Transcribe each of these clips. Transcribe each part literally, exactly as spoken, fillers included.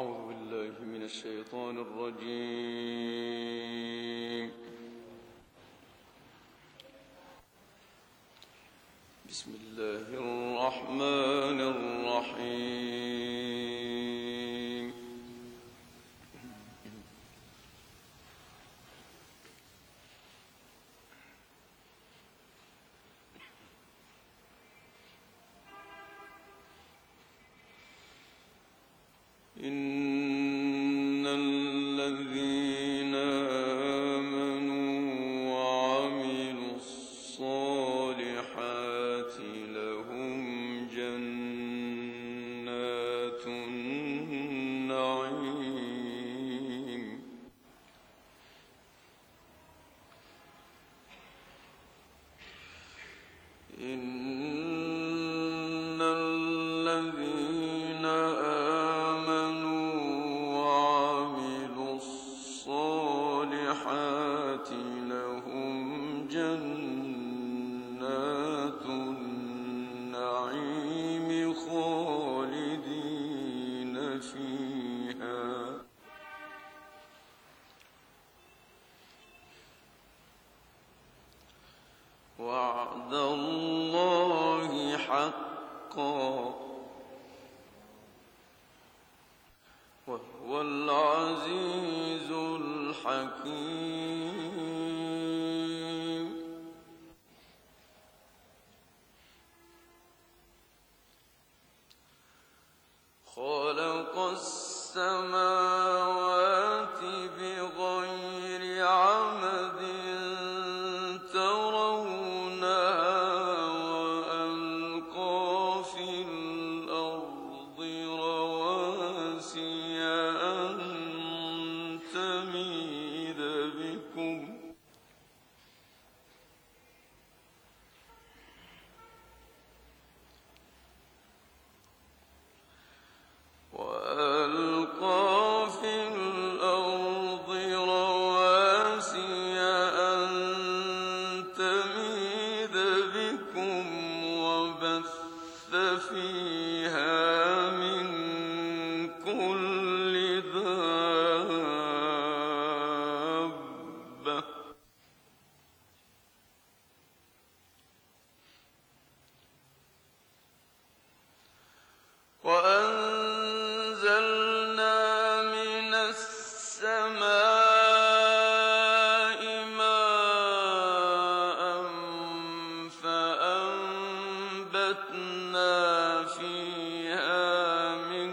أعوذ بالله من الشيطان الرجيم. بسم الله الرحمن الرحيم. إن الذين آمنوا وعملوا الصالحات لهم جنات النعيم. إن الذين آمنوا وعملوا الصالحات لهم جنات النعيم خالدين فيها. وعد الله حقا وهو العزيز الحكيم. خلق السماوات بغير عمد ترونها وألقى في الأرض رواسي أن تميد بكم وألقى في الأرض رواسي أن تميد بكم وبث فيها من كل دابة وأنزلنا من السماء ماء فأنبتنا فيها من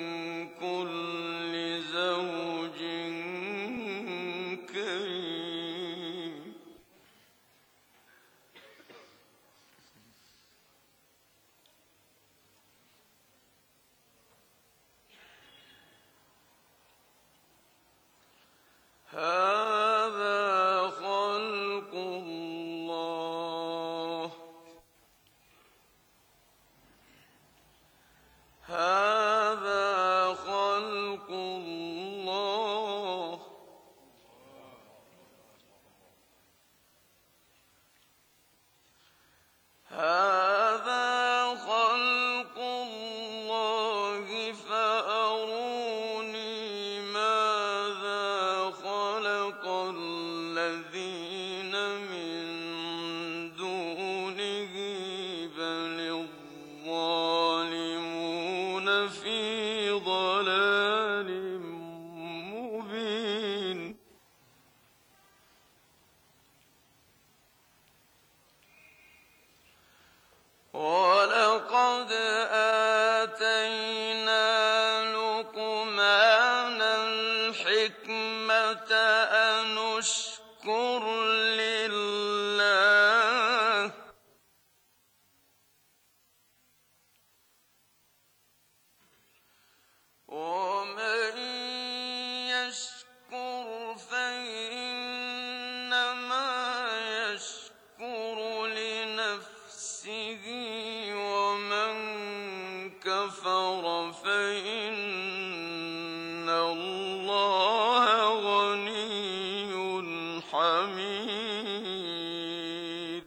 كل زوج كريم. هذا خلق الله هذا خلق الله هذا خلق الله فأروني ماذا خلق الذين من دونه بل الظالمون في ضلال مبين. ولقد آتينا لقمان الحكمة أن اشكر لله ومن يشكر فإنما يشكر لنفسه ومن كفر فإن الله غني حميد.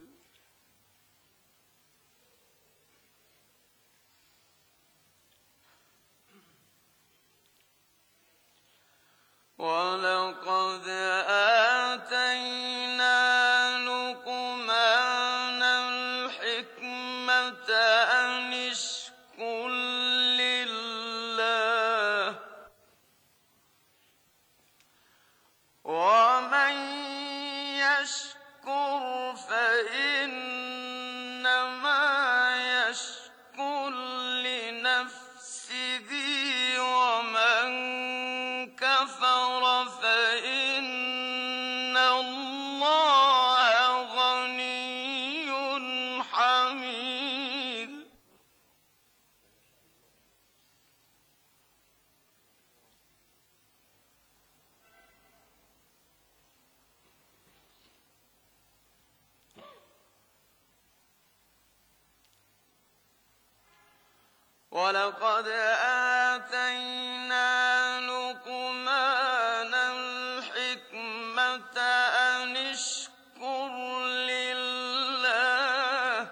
أن اشكر لله ومن يشكر فإنما يشكر لنفسه ومن كفر فإن الله غني حميد ولقد آتينا لقمان الحكمة أن اشكر لله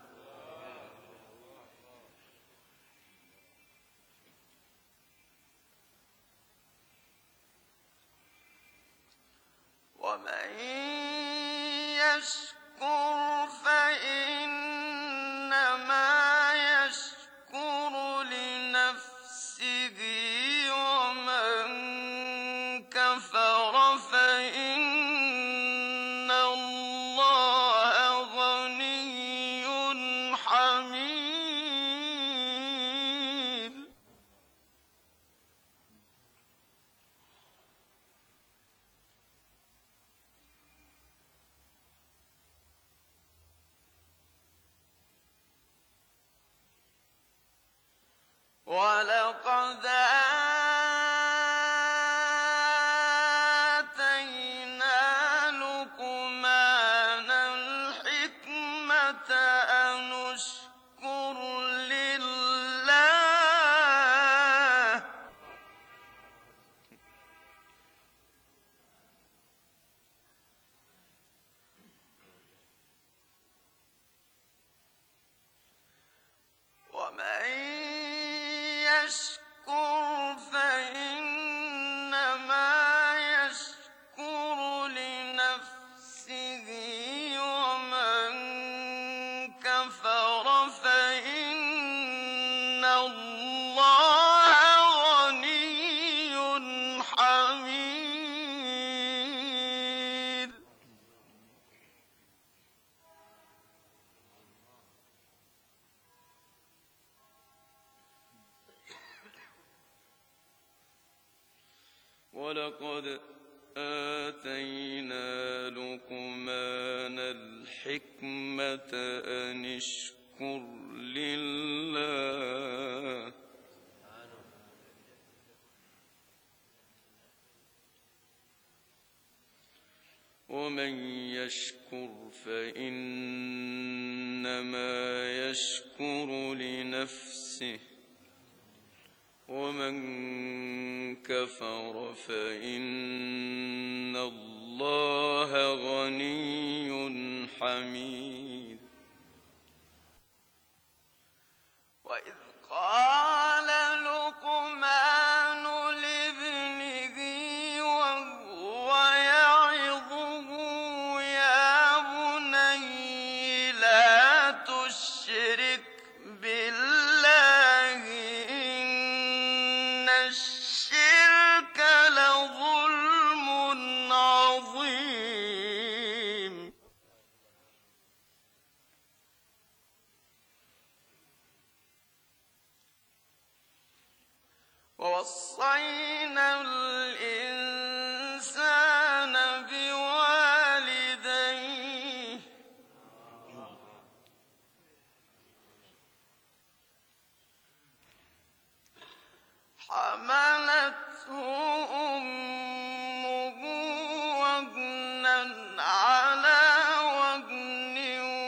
ومن يشكر فإنما يشكر لنفسه ومن كفر فإن الله غني حميد ولقد آتينا لقمان الحكمة أن اشكر لله ومن يشكر فإنما يشكر لنفسه ومن كفر فإن الله غني حميد ولقد آتينا لقمان الحكمة أن اشكر لله ومن يشكر فإنما يشكر لنفسه ومن كفر فإن الله غني حميد وإذ قال لقمان لابنه وهو يعظه يا بني لا تشرك بالله إن الشرك لظلم عظيم ووصينا الإنسان بوالديه حملته أمه وهنا على وهن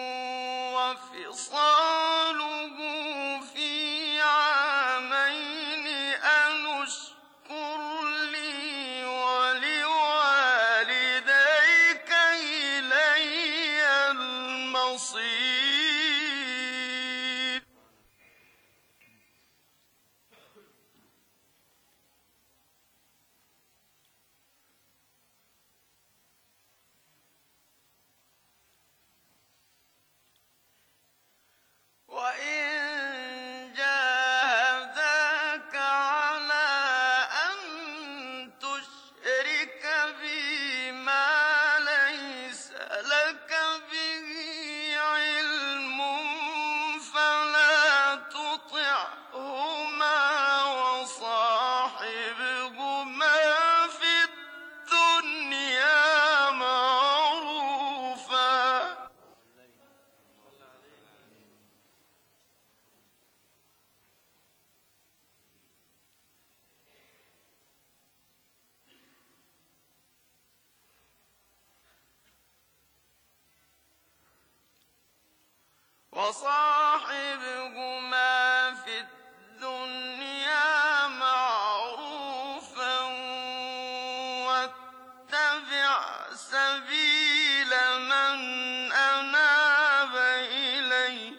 وفصاله في عامين أن اشكر لي وصاحبهما في الدنيا معروفا واتبع سبيل من أناب إلي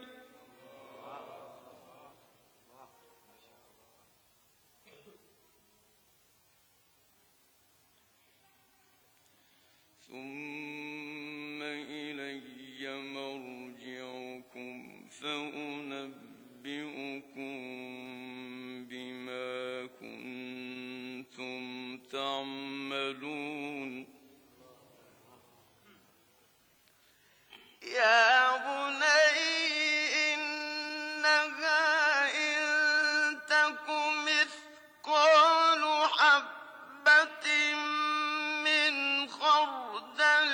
ثم إلي مرجعكم فأنبئكم بما كنتم تعملون يا بني إنها إن تك مثقال حبة من خردل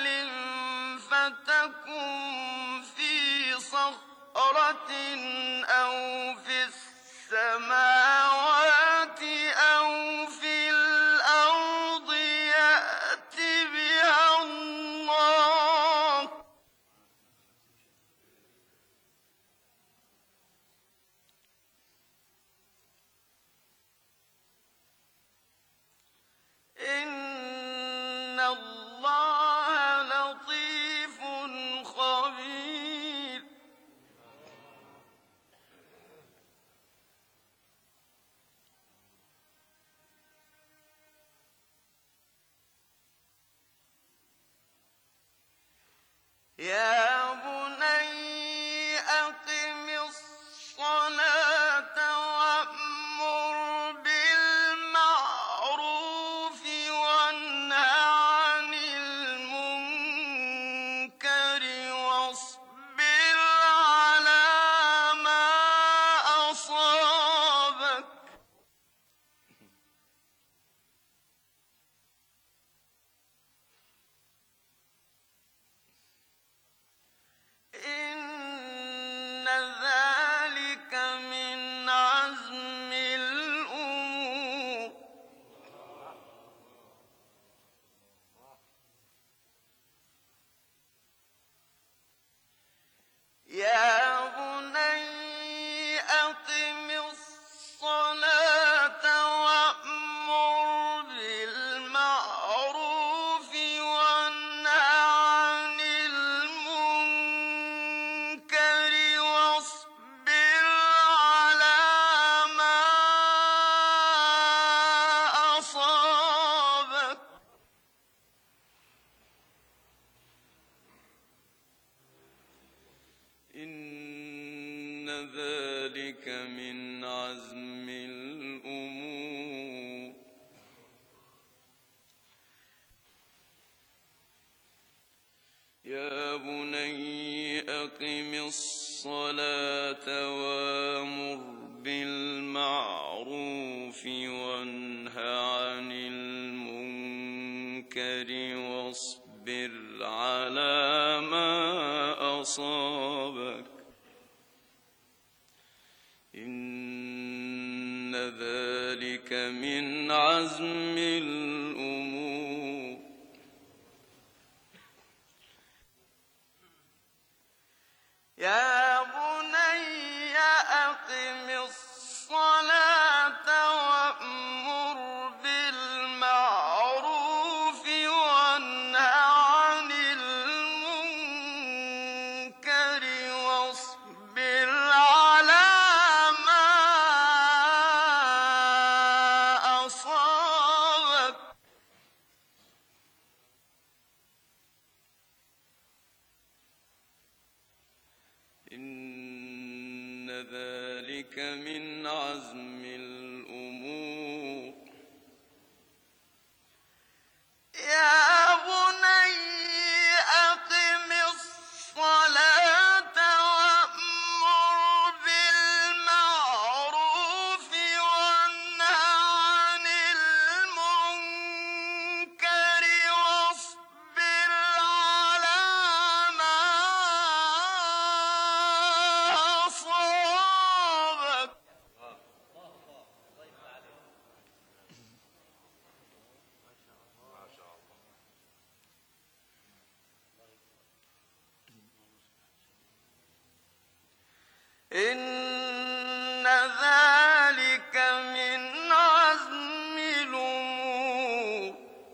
فتكن في صخرة أو في السماوات أو في الأرض يأت بها الله إن الله لطيف خبير يا بني أقم الصلاة وأمر بالمعروف وانه عن المنكر واصبر على ما أصابك إن ذلك من عزم الأمور يا بني أقم الصلاة وأمر بالمعروف وانه عن المنكر واصبر على ما أصابك إن ذلك من عزم الأمور يا بني أقم الصلاة وأمر بالمعروف وانه عن المنكر واصبر على ما أصابك إن ذلك من عزم الأمور يا بني أقم الصلاة وأمر بالمعروف وانه عن المنكر واصبر على ما أصابك إن ذلك من عزم الأمور يا بني أقم الصلاة وأمر بالمعروف وانه عن المنكر واصبر على ما أصابك إن ذلك من عزم الأمور.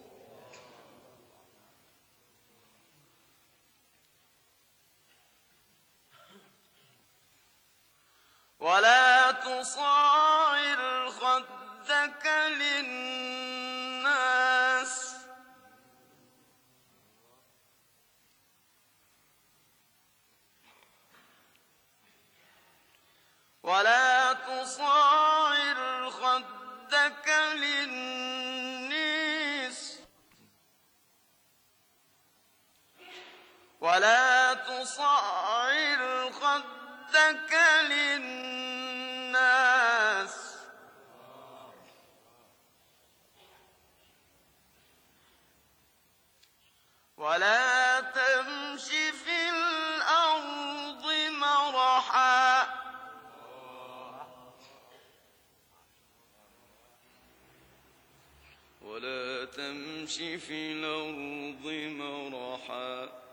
ولا تصاعر خدك للناس ولا تصاعر خدك للناس ولا تصاعر خدك للناس ولا تمش في الأرض مرحا ولا تمش في الأرض مرحا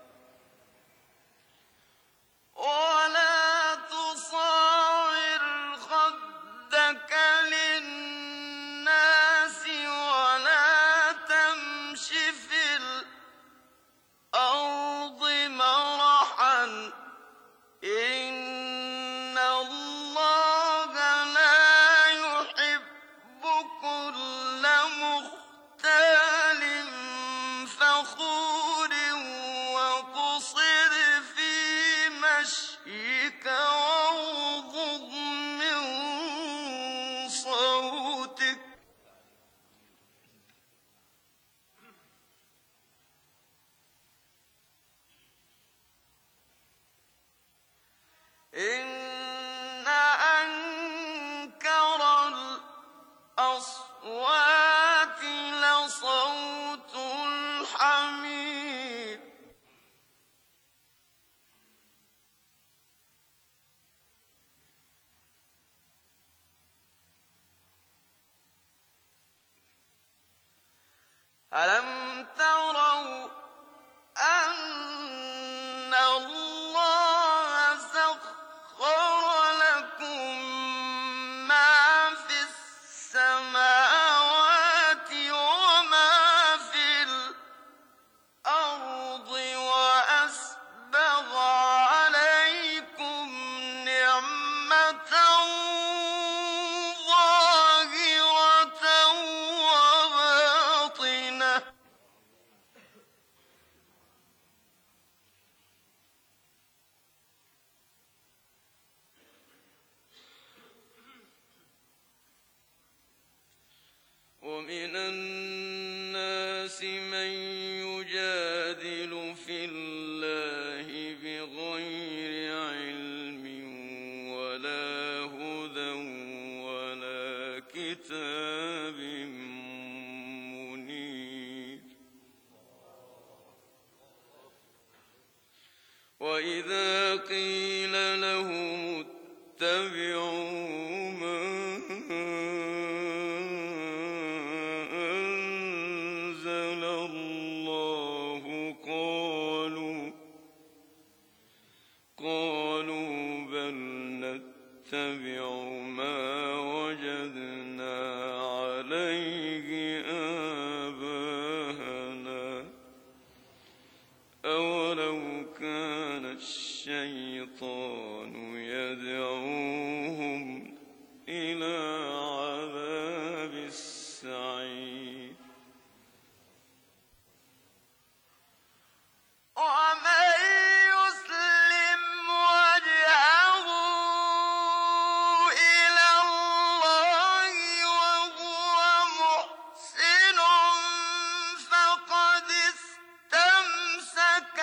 ولا تصاعر خدك للناس ولا تمش في الأرض مرحا إن الله لا يحب كل مختال فخور وقصر في مشيك واغضض من صوتك إن أنكر الأصوات لصوت الحمير. ألم تروا أن الله سخر لكم ما في السماوات وما في الأرض وأسبغ عليكم نعمة ظاهرة وباطنة ومن الناس من يجادل في الله بغير علم ولا هدى ولا كتاب منير. وإذا قيل لهم اتبعوا ما أنزل الله قالوا قالوا بل نتبع ما وجدنا عليه آباءنا أولو كان الشيطان يدعوهم إلى عذاب السعير. ومن يسلم وجهه إلى الله وهو محسن فقد استمسك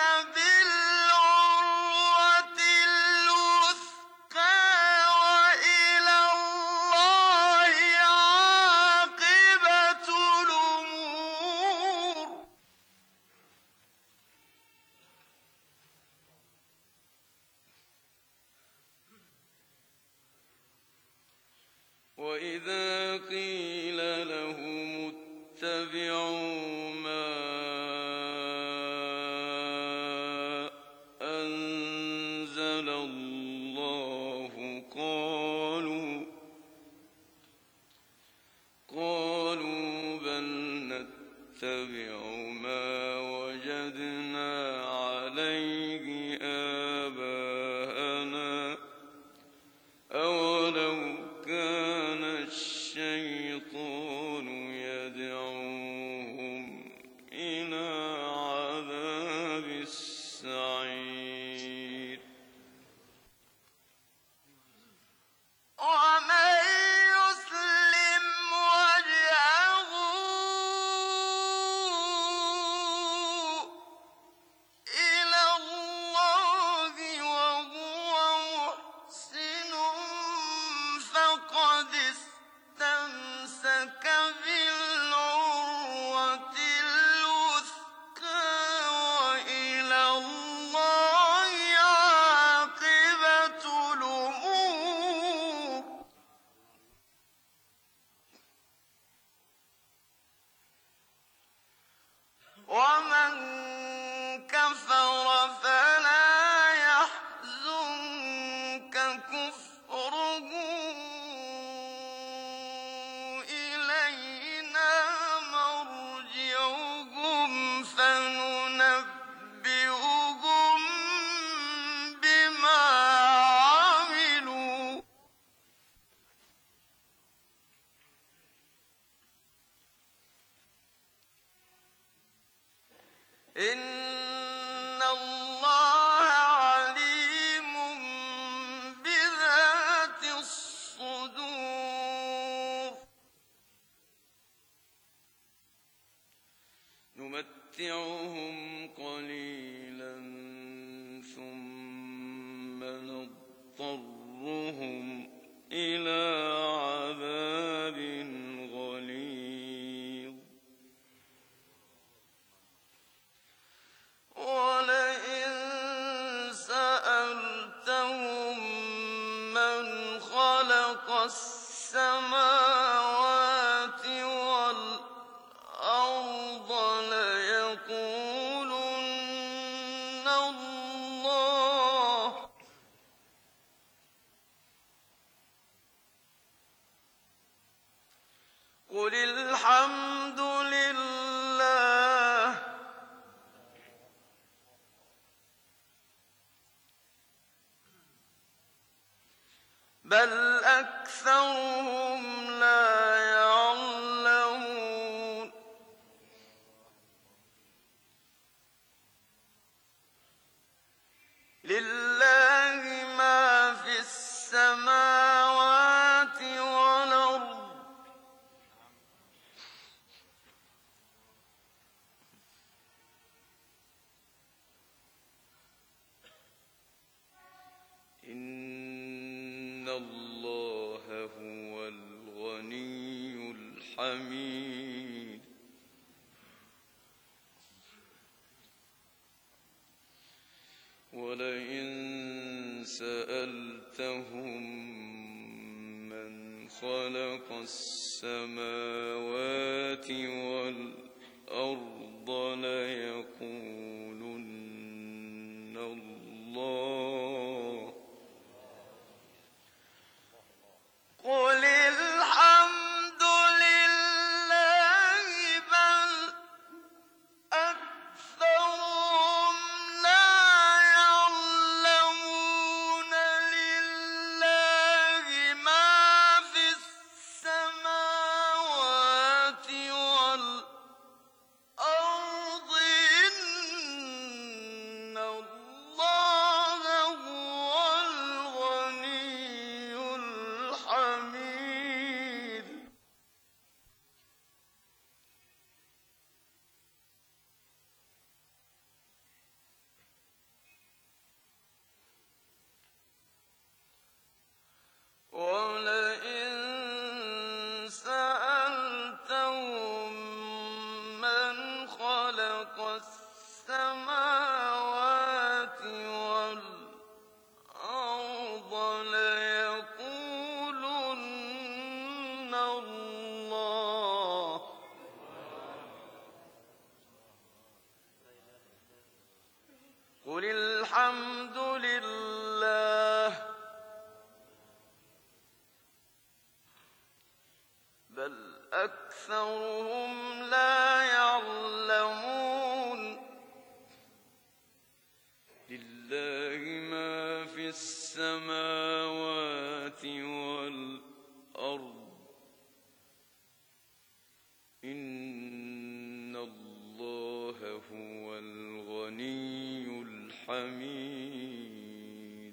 بالعروة الوثقى وإلى الله عاقبة الأمور. وإذا قيل لهم اتبعوا ما أنزل الله إن الله عليم بذات الصدور نمتعهم قليلا ثم نضطرهم إلى عذاب غليظ ولئن سألتهم من خلق السماوات والأرض ليقولن الله قل الحمد لله بل أكثرهم لا يعلمون لله ما في السماوات والأرض إن الله هو الغني الحميد ولئن سألتهم من خلق السماوات والأرض ليقولن الله قل الحمد لله بل أكثرهم لا يعلمون لله ما في السماوات والأرض إن الله هو الغني الحميد ولئن سألتهم من خلق السماوات والأرض ليقولن الله قل الحمد لله بل أكثرهم لا يعلمون لله ما في السماوات والأرض إن الله هو الغني الحميد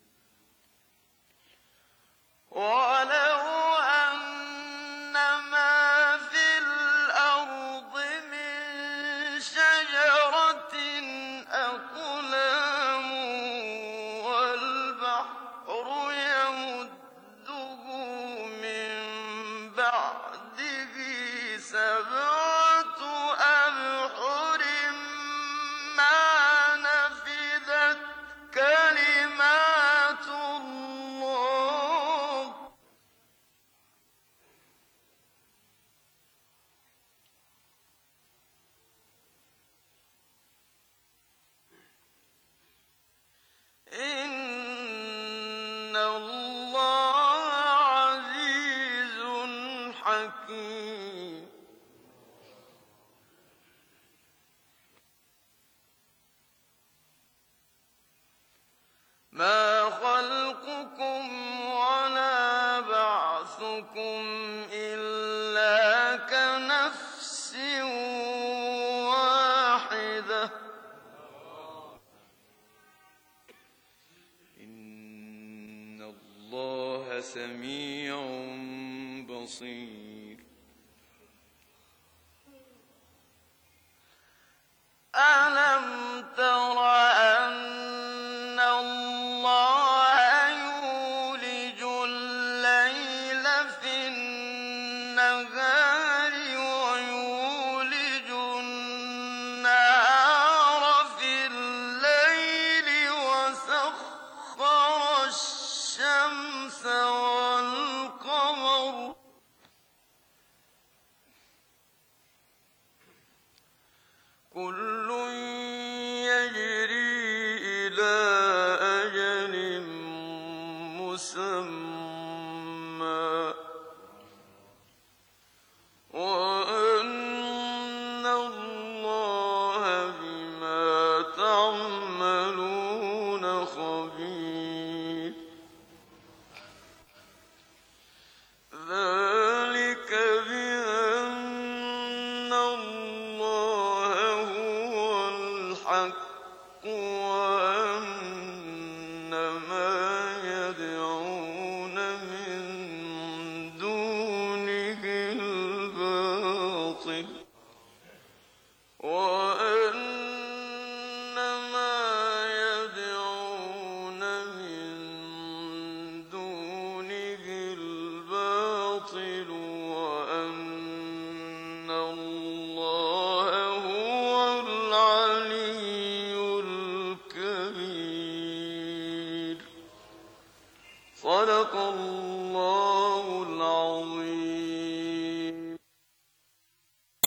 ولو أن ما في الأرض من شجرة أقلام والبحر يمده من بعده سبعة أبحر ما نفدت كلمات الله إن الله عزيز حكيم ما خلقكم ولا بعثكم إلا كنفس واحدة سميع بصير. ألم تر أن الله يولج الليل في النهار ويولج النهار في الليل وسخر الشمس والقمر كل يجري إلى أجل مسمى وأن الله بما تعملون خبير. ذلك بأن الله هو الحق وأن ما يدعون من دونه الباطل وأن ما يدعون من دونه الباطل وأن الله هو العلي الكبير. صدق الله